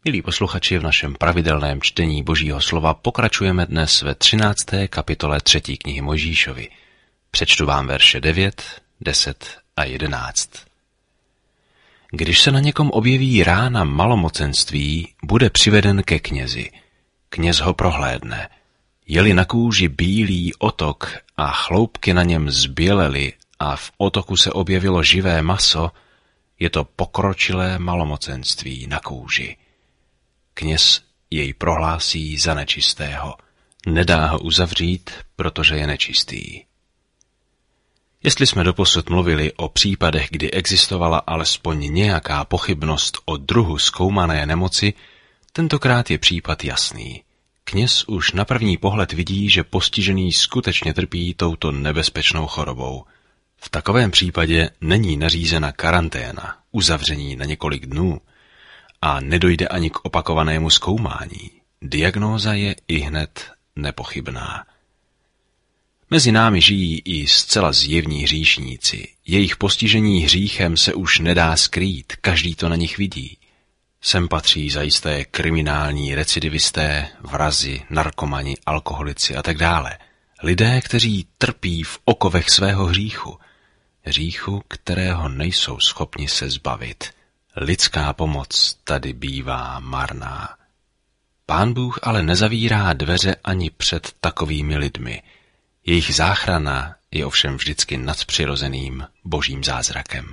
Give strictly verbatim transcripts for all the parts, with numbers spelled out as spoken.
Milí posluchači, v našem pravidelném čtení Božího slova pokračujeme dnes ve třinácté kapitole třetí knihy Mojžíšovi. Přečtu vám verše devět, deset a jedenáct. Když se na někom objeví rána malomocenství, bude přiveden ke knězi. Kněz ho prohlédne. Je-li na kůži bílý otok a chloupky na něm zbělely a v otoku se objevilo živé maso, je to pokročilé malomocenství na kůži. Kněz jej prohlásí za nečistého. Nedá ho uzavřít, protože je nečistý. Jestli jsme doposud mluvili o případech, kdy existovala alespoň nějaká pochybnost o druhu zkoumané nemoci, tentokrát je případ jasný. Kněz už na první pohled vidí, že postižený skutečně trpí touto nebezpečnou chorobou. V takovém případě není nařízena karanténa, uzavření na několik dnů, a nedojde ani k opakovanému zkoumání. Diagnóza je ihned nepochybná. Mezi námi žijí i zcela zjevní hříšníci. Jejich postižení hříchem se už nedá skrýt, každý to na nich vidí. Sem patří zajisté kriminální recidivisté, vrazi, narkomani, alkoholici a tak dále. Lidé, kteří trpí v okovech svého hříchu. Hříchu, kterého nejsou schopni se zbavit. Lidská pomoc tady bývá marná. Pán Bůh ale nezavírá dveře ani před takovými lidmi. Jejich záchrana je ovšem vždycky nadpřirozeným božím zázrakem.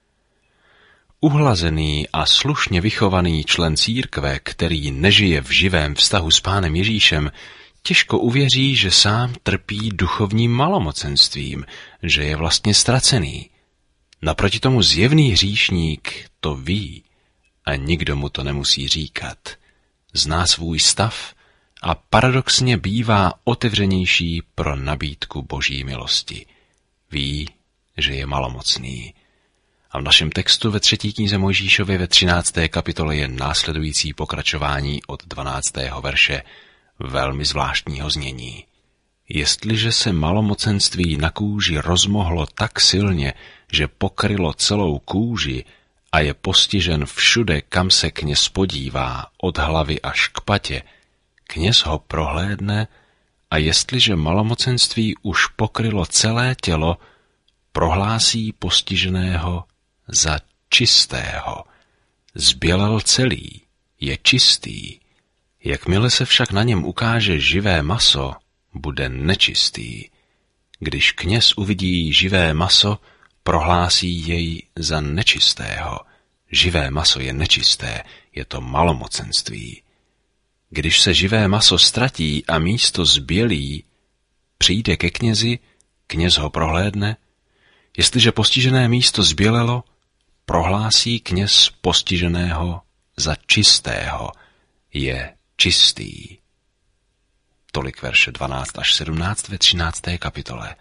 Uhlazený a slušně vychovaný člen církve, který nežije v živém vztahu s Pánem Ježíšem, těžko uvěří, že sám trpí duchovním malomocenstvím, že je vlastně ztracený. Naproti tomu zjevný hříšník to ví a nikdo mu to nemusí říkat. Zná svůj stav a paradoxně bývá otevřenější pro nabídku boží milosti. Ví, že je malomocný. A v našem textu ve třetí knize Mojžíšově ve třinácté kapitole je následující pokračování od dvanáctého verše velmi zvláštního znění. Jestliže se malomocenství na kůži rozmohlo tak silně, že pokrylo celou kůži a je postižen všude, kam se kněz podívá, od hlavy až k patě, kněz ho prohlédne a jestliže malomocenství už pokrylo celé tělo, prohlásí postiženého za čistého. Zbělel celý, je čistý. Jakmile se však na něm ukáže živé maso, bude nečistý. Když kněz uvidí živé maso, prohlásí jej za nečistého. Živé maso je nečisté, je to malomocenství. Když se živé maso ztratí a místo zbělí, přijde ke knězi, kněz ho prohlédne. Jestliže postižené místo zbělelo, prohlásí kněz postiženého za čistého, je čistý. Tolik verše dvanáct až sedmnáct ve třinácté kapitole.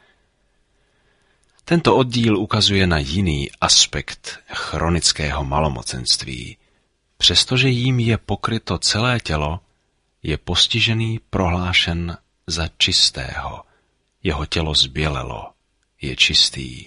Tento oddíl ukazuje na jiný aspekt chronického malomocenství. Přestože jím je pokryto celé tělo, je postižený prohlášen za čistého. Jeho tělo zbělelo, je čistý.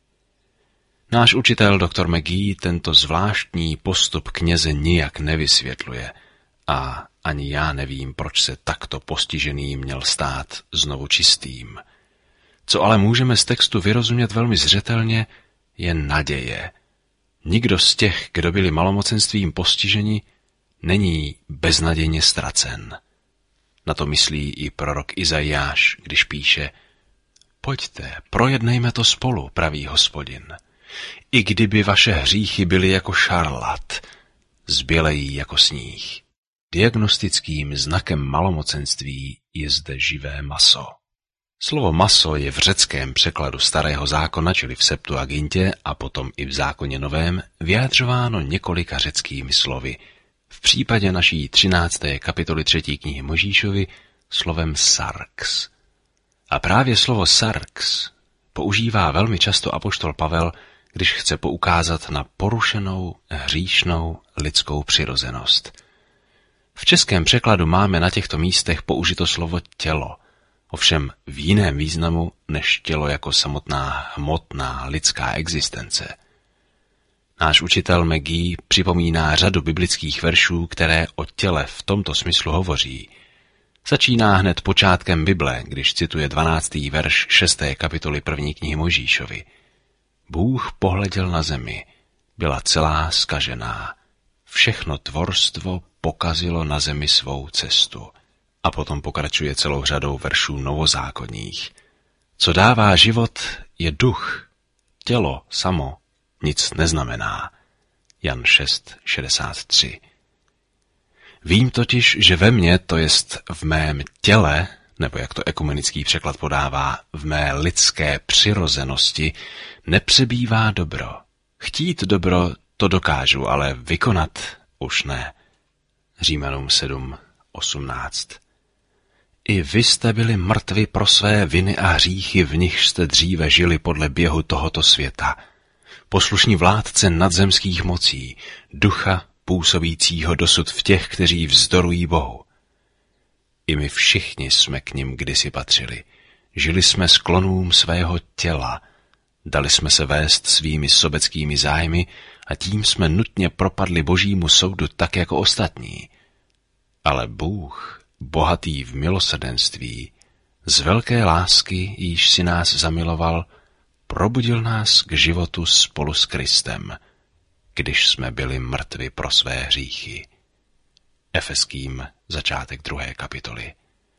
Náš učitel doktor McGee tento zvláštní postup kněze nijak nevysvětluje a ani já nevím, proč se takto postižený měl stát znovu čistým. Co ale můžeme z textu vyrozumět velmi zřetelně, je naděje. Nikdo z těch, kdo byli malomocenstvím postiženi, není beznadějně ztracen. Na to myslí i prorok Izajáš, když píše: Pojďte, projednejme to spolu, pravý Hospodin. I kdyby vaše hříchy byly jako šarlat, zbělejí jako sníh. Diagnostickým znakem malomocenství je zde živé maso. Slovo maso je v řeckém překladu Starého zákona, čili v Septuagintě a potom i v zákoně Novém, vyjádřováno několika řeckými slovy. V případě naší třinácté kapitoly třetí knihy Mojžíšovi slovem sarx. A právě slovo sarx používá velmi často apoštol Pavel, když chce poukázat na porušenou, hříšnou lidskou přirozenost. V českém překladu máme na těchto místech použito slovo tělo, ovšem v jiném významu než tělo jako samotná hmotná lidská existence. Náš učitel McGee připomíná řadu biblických veršů, které o těle v tomto smyslu hovoří. Začíná hned počátkem Bible, když cituje dvanáctý verš šesté kapitoly první knihy Mojžíšovi. Bůh pohleděl na zemi, byla celá zkažená. Všechno tvorstvo pokazilo na zemi svou cestu. A potom pokračuje celou řadou veršů novozákonních. Co dává život, je duch. Tělo samo nic neznamená. Jan šest šedesát tři. Vím totiž, že ve mně, to jest v mém těle, nebo jak to ekumenický překlad podává, v mé lidské přirozenosti, nepřebývá dobro. Chtít dobro to dokážu, ale vykonat už ne. Římanům sedm osmnáct. I vy jste byli mrtvi pro své viny a hříchy, v nich jste dříve žili podle běhu tohoto světa. Poslušní vládce nadzemských mocí, ducha působícího dosud v těch, kteří vzdorují Bohu. I my všichni jsme k nim kdysi patřili. Žili jsme sklonům svého těla, dali jsme se vést svými sobeckými zájmy a tím jsme nutně propadli Božímu soudu tak jako ostatní. Ale Bůh, bohatý v milosrdenství, z velké lásky, jíž si nás zamiloval, probudil nás k životu spolu s Kristem, když jsme byli mrtvi pro své hříchy. Efeským začátek druhé kapitoly.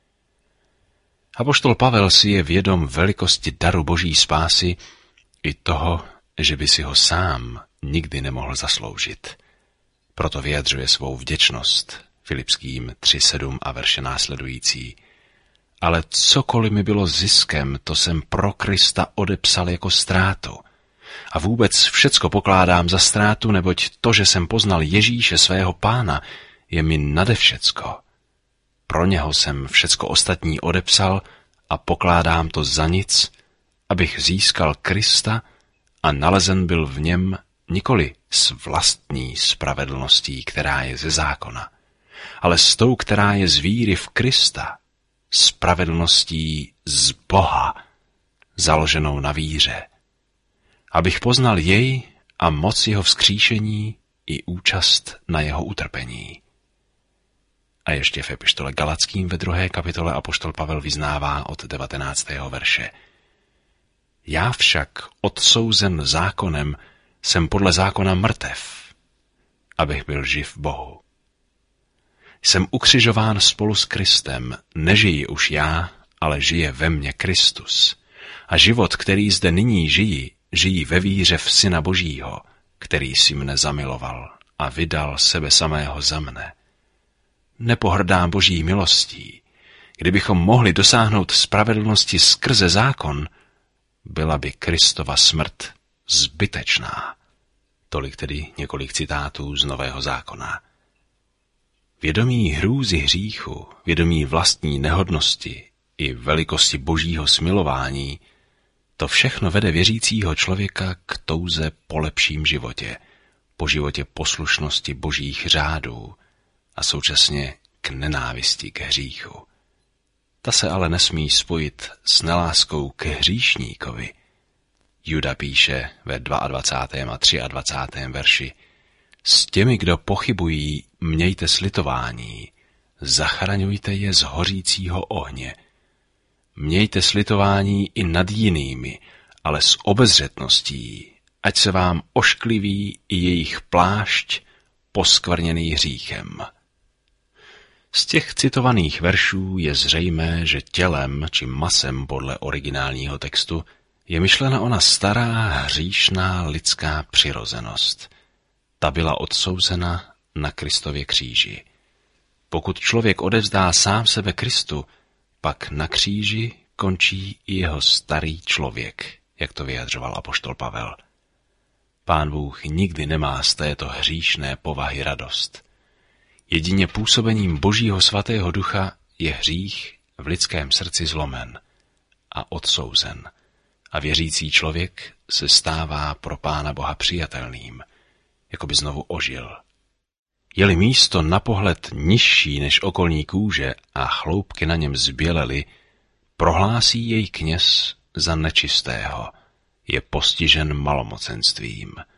Apoštol Pavel si je vědom velikosti daru Boží spásy i toho, že by si ho sám nikdy nemohl zasloužit. Proto vyjadřuje svou vděčnost Filipským tři sedm a verše následující. Ale cokoliv mi bylo ziskem, to jsem pro Krista odepsal jako ztrátu. A vůbec všecko pokládám za ztrátu, neboť to, že jsem poznal Ježíše svého Pána, je mi nade všecko. Pro něho jsem všecko ostatní odepsal a pokládám to za nic, abych získal Krista a nalezen byl v něm nikoli s vlastní spravedlností, která je ze zákona, ale s tou, která je z víry v Krista, spravedlností z Boha, založenou na víře, abych poznal jej a moc jeho vzkříšení i účast na jeho utrpení. A ještě v epištole Galackým ve druhé kapitole apoštol Pavel vyznává od devatenáctého verše. Já však, odsouzen zákonem, jsem podle zákona mrtev, abych byl živ Bohu. Jsem ukřižován spolu s Kristem, nežiji už já, ale žije ve mně Kristus. A život, který zde nyní žijí, žijí ve víře v Syna Božího, který si mne zamiloval a vydal sebe samého za mne. Nepohrdám Boží milostí. Kdybychom mohli dosáhnout spravedlnosti skrze zákon, byla by Kristova smrt zbytečná. Tolik tedy několik citátů z Nového zákona. Vědomí hrůzy hříchu, vědomí vlastní nehodnosti i velikosti Božího smilování, to všechno vede věřícího člověka k touze po lepším životě, po životě poslušnosti Božích řádů a současně k nenávisti k hříchu. Ta se ale nesmí spojit s neláskou k hříšníkovi. Juda píše ve dvacátém druhém a dvacátém třetím verši: S těmi, kdo pochybují, mějte slitování, zachraňujte je z hořícího ohně. Mějte slitování i nad jinými, ale s obezřetností, ať se vám oškliví i jejich plášť poskvrněný hříchem. Z těch citovaných veršů je zřejmé, že tělem či masem podle originálního textu je myšlena ona stará hříšná lidská přirozenost. Ta byla odsouzena na Kristově kříži. Pokud člověk odevzdá sám sebe Kristu, pak na kříži končí i jeho starý člověk, jak to vyjadřoval apoštol Pavel. Pán Bůh nikdy nemá z této hříšné povahy radost. Jedině působením Božího svatého ducha je hřích v lidském srdci zlomen a odsouzen a věřící člověk se stává pro Pána Boha přijatelným, jako by znovu ožil. Je-li místo na pohled nižší než okolní kůže a chloupky na něm zbělely, prohlásí jej kněz za nečistého, je postižen malomocenstvím,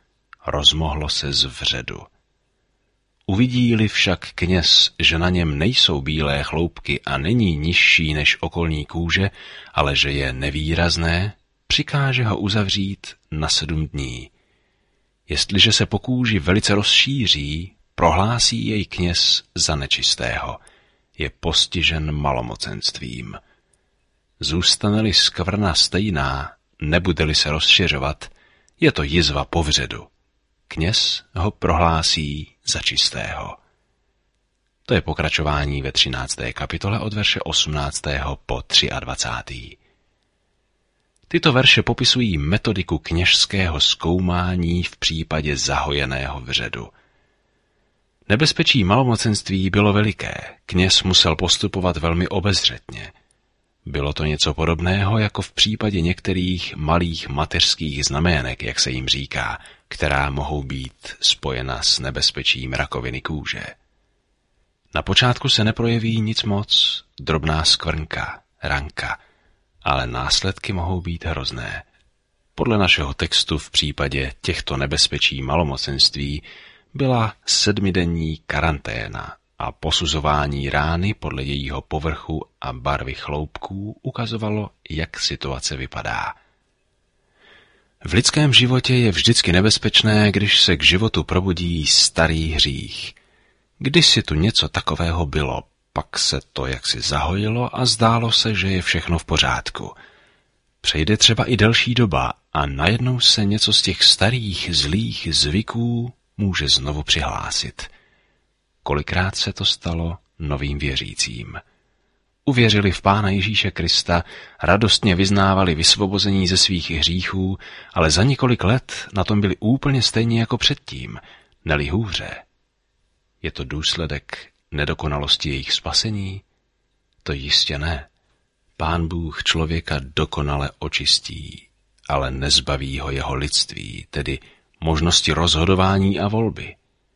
rozmohlo se z vředu. Uvidí-li však kněz, že na něm nejsou bílé chloupky a není nižší než okolní kůže, ale že je nevýrazné, přikáže ho uzavřít na sedm dní. Jestliže se po kůži velice rozšíří, prohlásí jej kněz za nečistého. Je postižen malomocenstvím. Zůstane-li skvrna stejná, nebude-li se rozšiřovat, je to jizva po vředu. Kněz ho prohlásí za čistého. To je pokračování ve třinácté kapitole od verše osmnáctého po dvacátý třetí Tyto verše popisují metodiku kněžského zkoumání v případě zahojeného vředu. Nebezpečí malomocenství bylo veliké, kněz musel postupovat velmi obezřetně. Bylo to něco podobného jako v případě některých malých mateřských znamének, jak se jim říká, která mohou být spojena s nebezpečím rakoviny kůže. Na počátku se neprojeví nic moc, drobná skvrnka, ranka, ale následky mohou být hrozné. Podle našeho textu v případě těchto nebezpečí malomocenství byla sedmidenní karanténa a posuzování rány podle jejího povrchu a barvy chloupků ukazovalo, jak situace vypadá. V lidském životě je vždycky nebezpečné, když se k životu probudí starý hřích. Kdysi tu něco takového bylo, pak se to jaksi zahojilo a zdálo se, že je všechno v pořádku. Přejde třeba i delší doba a najednou se něco z těch starých zlých zvyků může znovu přihlásit. Kolikrát se to stalo novým věřícím. Uvěřili v Pána Ježíše Krista, radostně vyznávali vysvobození ze svých hříchů, ale za několik let na tom byli úplně stejně jako předtím, neli hůře. Je to důsledek nedokonalosti jejich spasení? To jistě ne. Pán Bůh člověka dokonale očistí, ale nezbaví ho jeho lidství, tedy možnosti rozhodování a volby.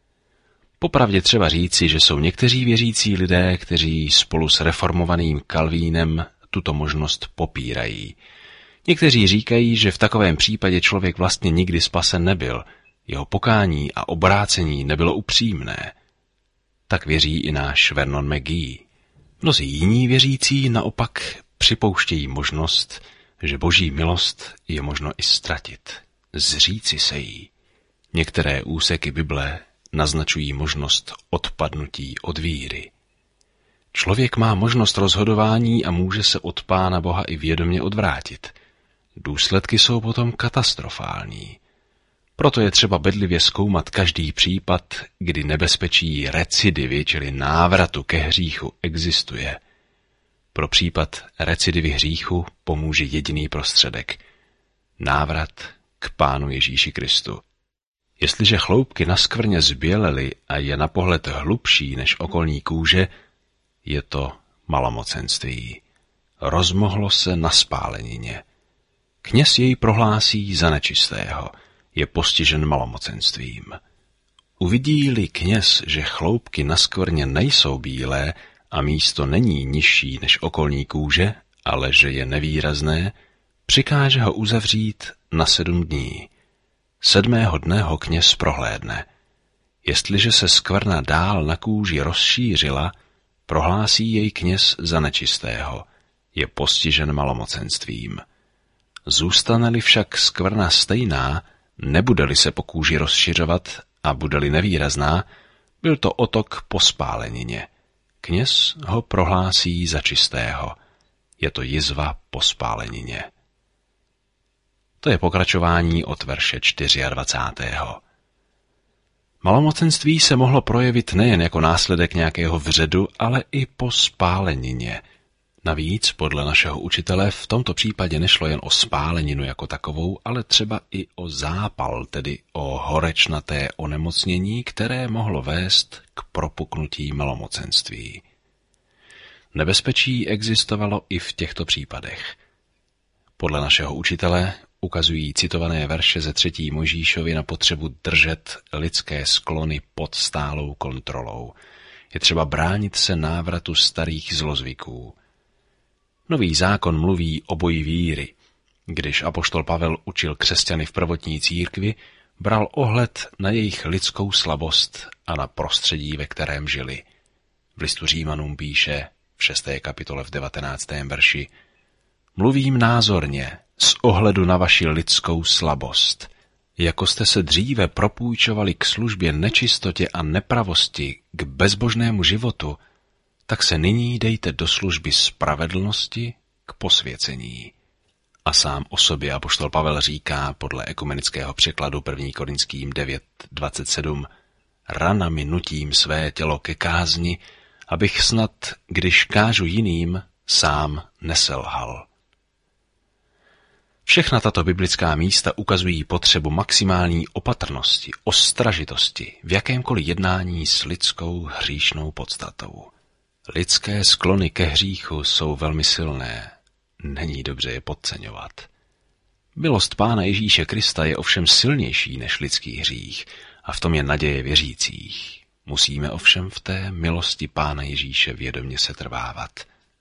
Popravdě třeba říci, že jsou někteří věřící lidé, kteří spolu s reformovaným Kalvínem tuto možnost popírají. Někteří říkají, že v takovém případě člověk vlastně nikdy spasen nebyl, jeho pokání a obrácení nebylo upřímné. Tak věří i náš Vernon McGee. Mnozí jiní věřící naopak připouštějí možnost, že boží milost je možno i ztratit, zříci se jí. Některé úseky Bible naznačují možnost odpadnutí od víry. Člověk má možnost rozhodování a může se od Pána Boha i vědomě odvrátit. Důsledky jsou potom katastrofální. Proto je třeba bedlivě zkoumat každý případ, kdy nebezpečí recidivy, čili návratu ke hříchu, existuje. Pro případ recidivy hříchu pomůže jediný prostředek – návrat k Pánu Ježíši Kristu. Jestliže chloupky na skvrně zbělely a je na pohled hlubší než okolní kůže, je to malomocenství. Rozmohlo se na spálenině. Kněz jej prohlásí za nečistého, je postižen malomocenstvím. Uvidí-li kněz, že chloupky na skvrně nejsou bílé a místo není nižší než okolní kůže, ale že je nevýrazné, přikáže ho uzavřít na sedm dní. Sedmého dne ho kněz prohlédne. Jestliže se skvrna dál na kůži rozšířila, prohlásí jej kněz za nečistého, je postižen malomocenstvím. Zůstane-li však skvrna stejná, nebude-li se po kůži rozšiřovat a bude-li nevýrazná, byl to otok po spálenině. Kněz ho prohlásí za čistého. Je to jizva po spálenině. To je pokračování od verše dvacátého čtvrtého Malomocenství se mohlo projevit nejen jako následek nějakého vředu, ale i po spálenině. Navíc, podle našeho učitele, v tomto případě nešlo jen o spáleninu jako takovou, ale třeba i o zápal, tedy o horečnaté onemocnění, které mohlo vést k propuknutí malomocenství. Nebezpečí existovalo i v těchto případech. Podle našeho učitele ukazují citované verše ze třetí Mojžíšovi na potřebu držet lidské sklony pod stálou kontrolou. Je třeba bránit se návratu starých zlozvyků. Nový zákon mluví o boji víry. Když apoštol Pavel učil křesťany v prvotní církvi, bral ohled na jejich lidskou slabost a na prostředí, ve kterém žili. V listu Římanům píše v šesté kapitole v devatenáctém verši: Mluvím názorně z ohledu na vaši lidskou slabost. Jako jste se dříve propůjčovali k službě nečistotě a nepravosti, k bezbožnému životu, tak se nyní dejte do služby spravedlnosti k posvěcení. A sám o sobě apoštol Pavel říká podle ekumenického překladu první Korinským devět dvacet sedm: Ranami nutím své tělo ke kázni, abych snad, když kážu jiným, sám neselhal. Všechna tato biblická místa ukazují potřebu maximální opatrnosti, ostražitosti v jakémkoliv jednání s lidskou hříšnou podstatou. Lidské sklony ke hříchu jsou velmi silné, není dobře je podceňovat. Milost Pána Ježíše Krista je ovšem silnější než lidský hřích a v tom je naděje věřících. Musíme ovšem v té milosti Pána Ježíše vědomě setrvávat.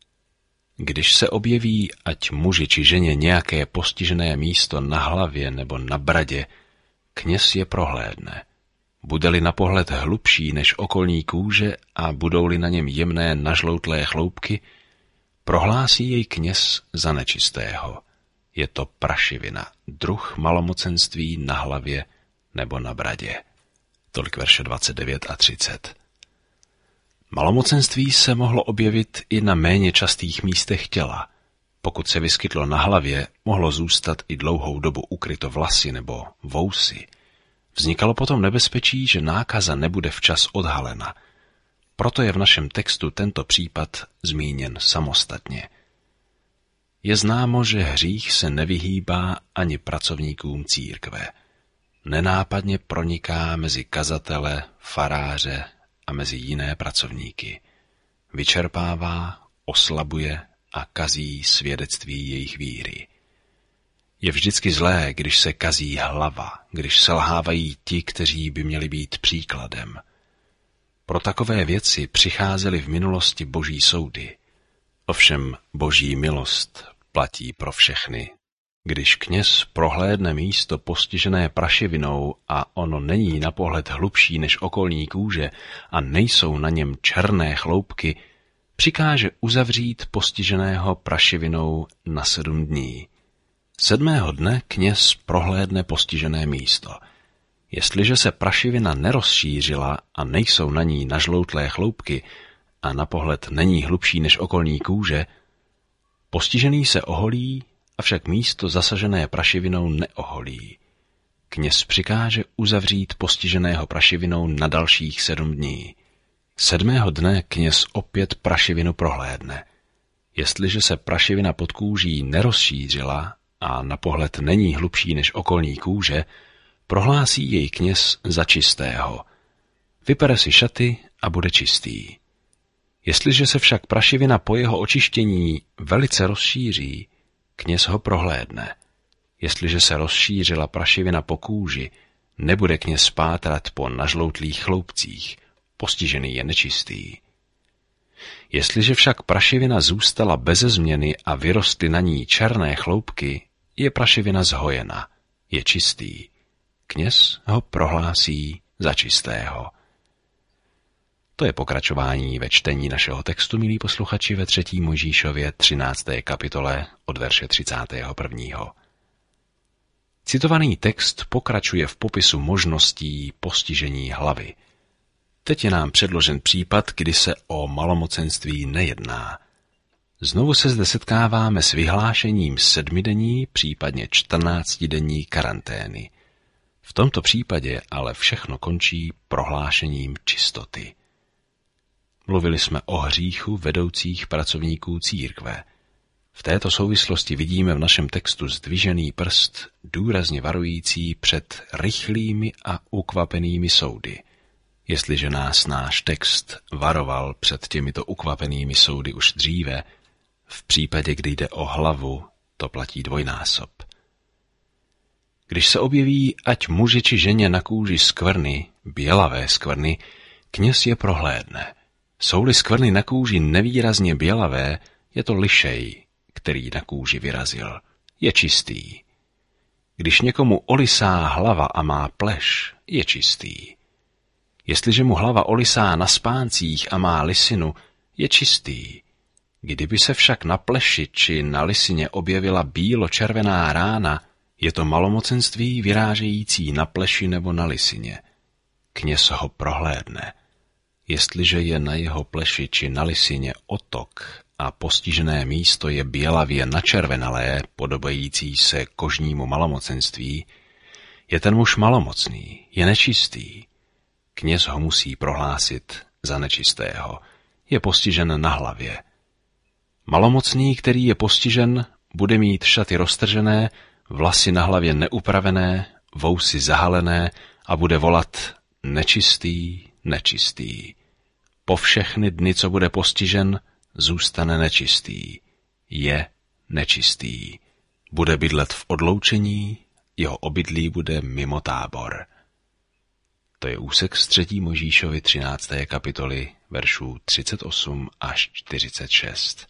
Když se objeví ať muži či ženě nějaké postižené místo na hlavě nebo na bradě, kněz je prohlédne. Bude-li na pohled hlubší než okolní kůže a budou-li na něm jemné nažloutlé chloupky, prohlásí jej kněz za nečistého. Je to prašivina, druh malomocenství na hlavě nebo na bradě. Tolik verše dvacet devět a třicet. Malomocenství se mohlo objevit i na méně častých místech těla. Pokud se vyskytlo na hlavě, mohlo zůstat i dlouhou dobu ukryto vlasy nebo vousy. Vznikalo potom nebezpečí, že nákaza nebude včas odhalena. Proto je v našem textu tento případ zmíněn samostatně. Je známo, že hřích se nevyhýbá ani pracovníkům církve. Nenápadně proniká mezi kazatele, faráře a mezi jiné pracovníky. Vyčerpává, oslabuje a kazí svědectví jejich víry. Je vždycky zlé, když se kazí hlava, když selhávají ti, kteří by měli být příkladem. Pro takové věci přicházely v minulosti boží soudy. Ovšem boží milost platí pro všechny. Když kněz prohlédne místo postižené praševinou a ono není na pohled hlubší než okolní kůže a nejsou na něm černé chloupky, přikáže uzavřít postiženého praševinou na sedm dní. Sedmého dne kněz prohlédne postižené místo. Jestliže se prašivina nerozšířila a nejsou na ní nažloutlé chloupky a na pohled není hlubší než okolní kůže, postižený se oholí, avšak místo zasažené prašivinou neoholí. Kněz přikáže uzavřít postiženého prašivinou na dalších sedm dní. Sedmého dne kněz opět prašivinu prohlédne. Jestliže se prašivina pod kůží nerozšířila a na pohled není hlubší než okolní kůže, prohlásí jej kněz za čistého. Vypere si šaty a bude čistý. Jestliže se však prašivina po jeho očištění velice rozšíří, kněz ho prohlédne. Jestliže se rozšířila prašivina po kůži, nebude kněz pátrat po nažloutlých chloupcích, postižený je nečistý. Jestliže však prašivina zůstala beze změny a vyrostly na ní černé chloupky, je prašivina zhojena, je čistý. Kněz ho prohlásí za čistého. To je pokračování ve čtení našeho textu, milí posluchači, ve třetí Mojžíšově třinácté kapitole od verše třicátého prvního. Citovaný text pokračuje v popisu možností postižení hlavy. Teď je nám předložen případ, kdy se o malomocenství nejedná. Znovu se zde setkáváme s vyhlášením sedmidenní, případně čtrnáctidenní karantény. V tomto případě ale všechno končí prohlášením čistoty. Mluvili jsme o hříchu vedoucích pracovníků církve. V této souvislosti vidíme v našem textu zdvižený prst, důrazně varující před rychlými a ukvapenými soudy. Jestliže nás náš text varoval před těmito ukvapenými soudy už dříve, v případě, kdy jde o hlavu, to platí dvojnásob. Když se objeví ať muži či ženě na kůži skvrny, bělavé skvrny, kněz je prohlédne. Jsou-li skvrny na kůži nevýrazně bělavé, je to lišej, který na kůži vyrazil. Je čistý. Když někomu olisá hlava a má pleš, je čistý. Jestliže mu hlava olisá na spáncích a má lisinu, je čistý. Kdyby se však na pleši či na lisině objevila bílo-červená rána, je to malomocenství vyrážející na pleši nebo na lisině. Kněz ho prohlédne. Jestliže je na jeho pleši či na lisině otok a postižené místo je bělavě načervenalé, podobající se kožnímu malomocenství, je ten muž malomocný, je nečistý. Kněz ho musí prohlásit za nečistého. Je postižen na hlavě. Malomocný, který je postižen, bude mít šaty roztržené, vlasy na hlavě neupravené, vousy zahalené a bude volat nečistý, nečistý. Po všechny dny, co bude postižen, zůstane nečistý. Je nečistý. Bude bydlet v odloučení, jeho obydlí bude mimo tábor. To je úsek z třetí Mojžíšovy třinácté kapitoly, veršů třicet osm až čtyřicet šest.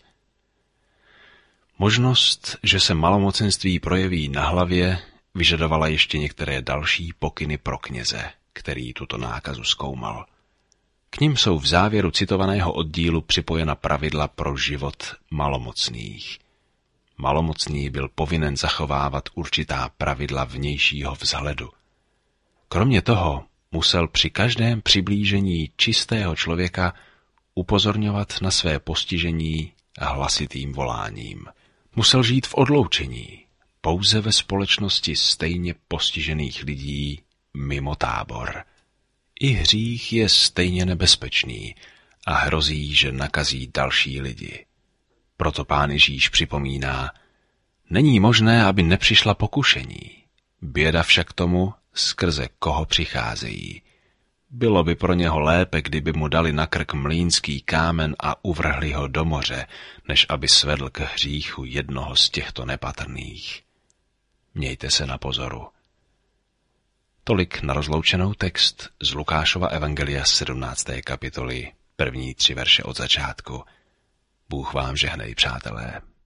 Možnost, že se malomocenství projeví na hlavě, vyžadovala ještě některé další pokyny pro kněze, který tuto nákazu zkoumal. K nim jsou v závěru citovaného oddílu připojena pravidla pro život malomocných. Malomocný byl povinen zachovávat určitá pravidla vnějšího vzhledu. Kromě toho musel při každém přiblížení čistého člověka upozorňovat na své postižení hlasitým voláním. Musel žít v odloučení, pouze ve společnosti stejně postižených lidí mimo tábor. I hřích je stejně nebezpečný a hrozí, že nakazí další lidi. Proto Pán Ježíš připomíná, není možné, aby nepřišla pokušení. Běda však tomu, skrze koho přicházejí. Bylo by pro něho lépe, kdyby mu dali na krk mlýnský kámen a uvrhli ho do moře, než aby svedl k hříchu jednoho z těchto nepatrných. Mějte se na pozoru. Tolik na rozloučenou text z Lukášova evangelia sedmnácté kapitoly, první tři verše od začátku. Bůh vám žehnej, přátelé.